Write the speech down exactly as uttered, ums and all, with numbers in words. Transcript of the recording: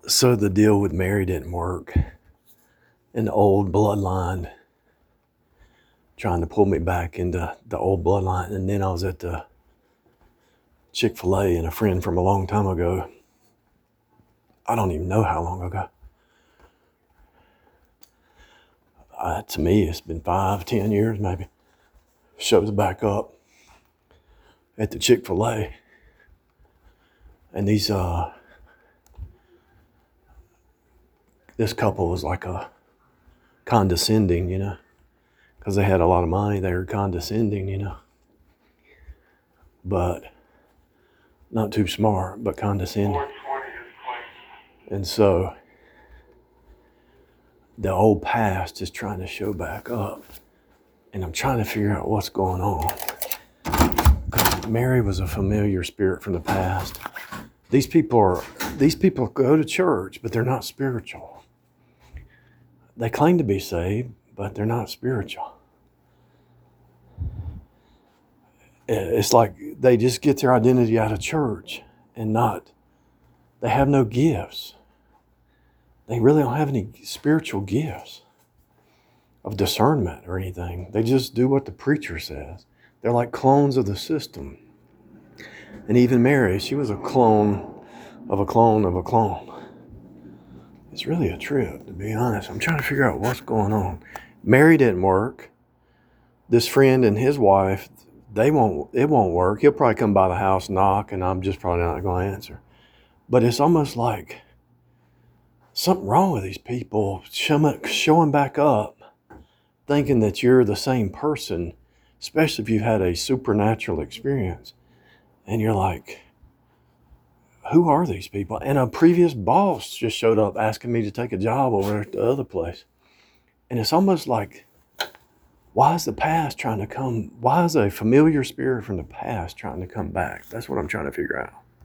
So the deal with Mary didn't work. And the old bloodline trying to pull me back into the old bloodline. And then I was at the Chick-fil-A and a friend from a long time ago, I don't even know how long ago. Uh, to me, it's been five, ten years maybe. Shows back up at the Chick-fil-A. And these, uh, this couple was like a condescending, you know, because they had a lot of money. They were condescending, you know, but not too smart, but condescending. And so the old past is trying to show back up. And I'm trying to figure out what's going on. Mary was a familiar spirit from the past. These people are, these people go to church, but they're not spiritual. They claim to be saved, but they're not spiritual. It's like they just get their identity out of church and not, they have no gifts. They really don't have any spiritual gifts of discernment or anything. They just do what the preacher says. They're like clones of the system. And even Mary, she was a clone of a clone of a clone. It's really a trip, to be honest. I'm trying to figure out what's going on. Mary didn't work. This friend and his wife, they won't, it won't work. He'll probably come by the house, knock, and I'm just probably not going to answer. But it's almost like something wrong with these people showing, showing back up, thinking that you're the same person, especially if you've had a supernatural experience. And you're like, who are these people? And a previous boss just showed up asking me to take a job over at the other place. And it's almost like, why is the past trying to come? Why is a familiar spirit from the past trying to come back? That's what I'm trying to figure out.